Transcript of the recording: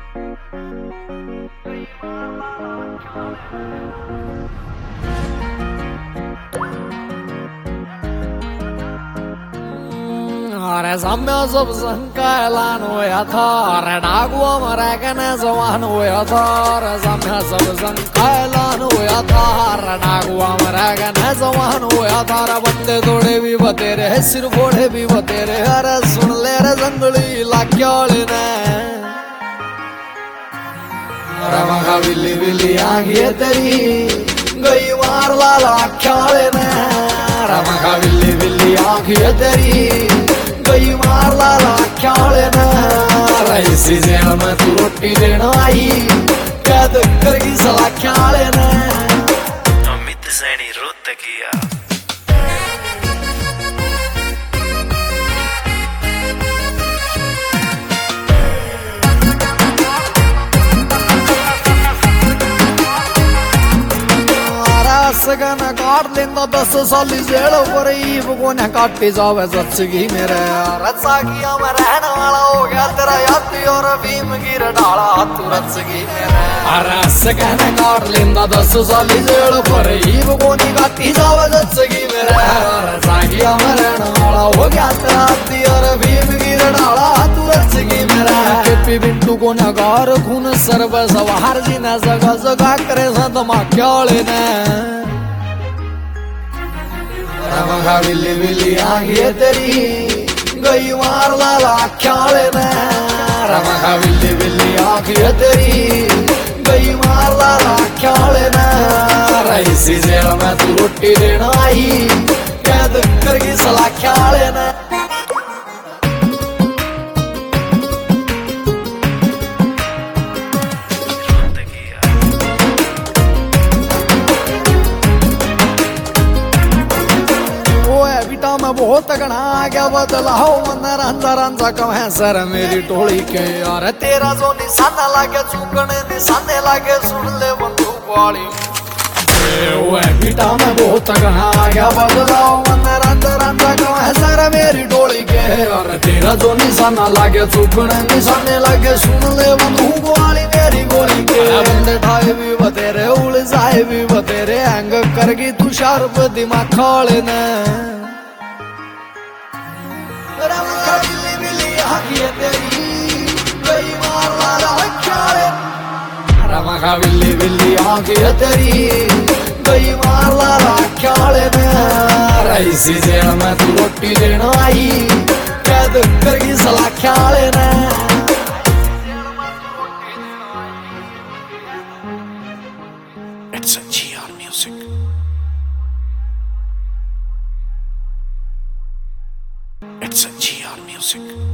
अरे सम्या सब संकायलान होया था अरे डागुआ मरेगने जवान होया था अरे सम्या सब संकायलान होया था अरे डागुआ मरेगने जवान होया था अरे बंदे थोड़े भी बतेरे सिर फोड़े भी बतेरे अरे सुन ले रे जंगली लाक्याले ने अरे मगा बिल्ली बिल्ली आगे तेरी गई मार लाला ख्याले ने अरे मगा बिल्ली बिल्ली आगे तेरी गई मार लाला ख्याले ने इसी जेल में तू रोटी देना आई कैद करगी सला ख्याले ने अमित सैनी रोत किया सगन काट लेना 10 साली जेल पर भगोने काटी जावे सच्ची मेरे रचा किया मैं रहने वाला हो गया तेरा याद और भीम गिर डाला तू रचगी मेरे अरे सगन काट लेना 10 साली जेल पर भगोने काटी जावे सच्ची मेरे रचा किया मैं रहने वाला हो गया तेरा याद और भीम गिर डाला तू रचगी मेरे केपी बिट्टू को नगार खून सर्व सवार जी ने जगह जगह करे सदमा क्याले ने मगा बिल्ली बिल्ली आगे तेरी गई मार लाला ख्याले ने मगा बिल्ली बिल्ली आगे तेरी गई मार लाला ख्याले ने इसी जेल में तू रोटी देना आई कैद करगी सला ख्याले ने मैं बहुत तगड़ा आ गया बदलाओ मन रंजा रंजा कम है सर मेरी टोली के यार तेरा जो निशाना लागे चुकने निशाने लागे सुन ले बंदूक वाली बेटा मैं बहुत तगड़ा आ गया बदलाओ मन रंजा रंजा कम है सर मेरी टोली के यार तेरा जो निशाना लागे चुकने निशाने लागे सुन ले बंदूक वाली मेरी गोली के बंदे ठाए भी बतेरे उलझाए भी बतेरे हैंग करगी तू शार्प दिमाग खाले ने बिल्ली बिल्ली आगे तेरी गई मार लाला ख्याले मगा बिल्ली बिल्ली आगे तेरी गई मार लाला ख्याले ने इसी जेल में तू रोटी देना आई कैद करगी सला ख्याले ने It's a GR music. It's a GR music.